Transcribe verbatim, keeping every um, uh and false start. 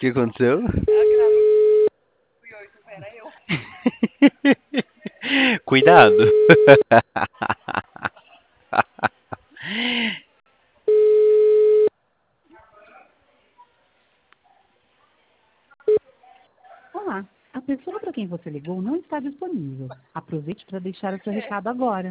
que aconteceu? Cuidado. Olá, a pessoa para quem você ligou não está disponível. Aproveite para deixar o seu recado agora.